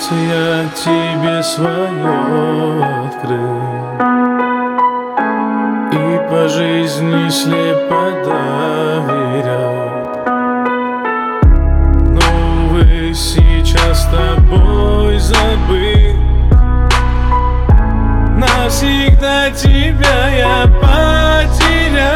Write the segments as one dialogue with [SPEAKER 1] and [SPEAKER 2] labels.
[SPEAKER 1] сердце я тебе свое открыл, и по жизни слепо доверял. Но, увы, сейчас с тобой забыл. Навсегда тебя я потерял.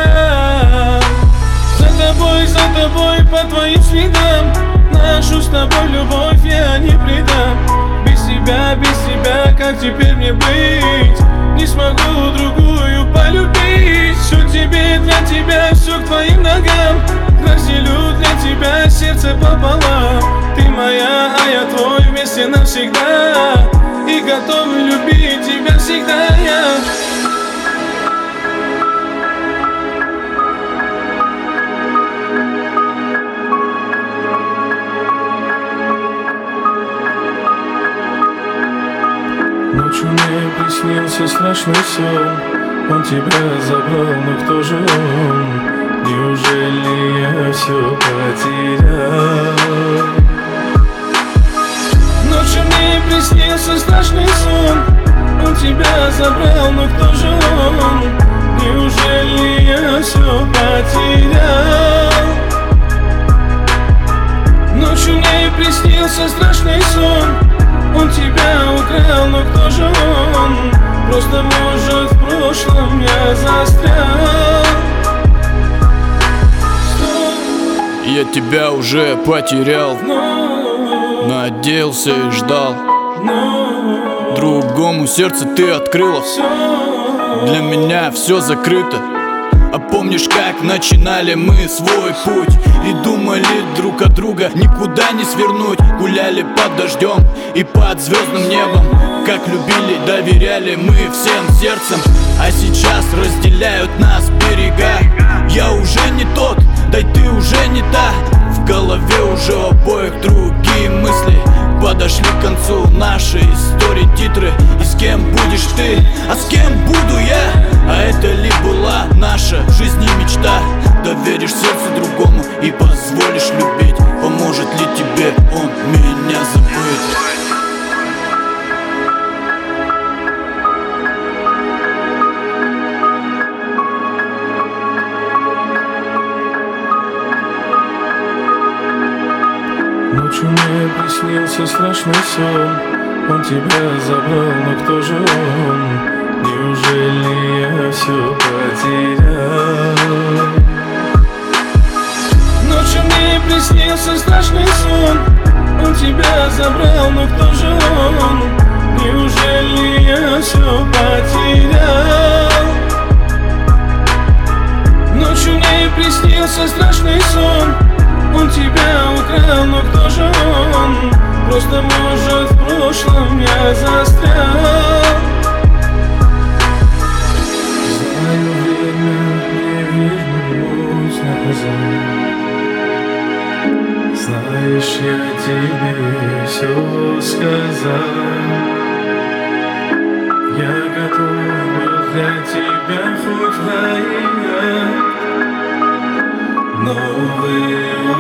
[SPEAKER 1] За тобой, по твоим следам, нашу с тобой любовь я не предам. Без тебя, как теперь мне быть? Не смогу другую полюбить. Все тебе, для тебя, все к твоим ногам. Разделю для тебя сердце пополам. Ты моя, а я твой, вместе навсегда. И готов любить тебя всегда я. Ночью мне приснился страшный сон. Он тебя забрал, но кто же он? Неужели я все потерял? Ночью мне приснился страшный сон. Он тебя забрал, но кто же он? Неужели я все потерял? Ночью мне приснился страшный сон. Он тебя украл, но кто же он? Просто, может, в прошлом я застрял.
[SPEAKER 2] Я тебя уже потерял, надеялся и ждал. Другому сердце ты открыла. Для меня все закрыто. А помнишь, как начинали мы свой путь и думали друг от друга никуда не свернуть. Гуляли под дождем и под звездным небом. Как любили, доверяли мы всем сердцем. А сейчас разделяют нас берега. Я уже не тот, да и ты уже не та. В голове уже у обоих другие мысли. Подошли к концу нашей истории титры. И с кем будешь ты, а с кем буду я? А это ли была наша в жизни мечта? Доверишь сердце другому и позволишь любить. Поможет ли тебе он меня забыть?
[SPEAKER 1] Ночью мне приснился страшный сон. Он тебя забрал, но кто же он? Неужели я все потерял? Ночью мне приснился страшный сон. Он тебя забрал, но кто же он? Неужели я все потерял? Ночью мне приснился страшный сон. Он тебя украл, но кто же он? Просто, может, в прошлом я застрял. Знаю, время не вернуть назад. Знаешь, я тебе все сказал. Я готов был для тебя хоть воевать. Но вы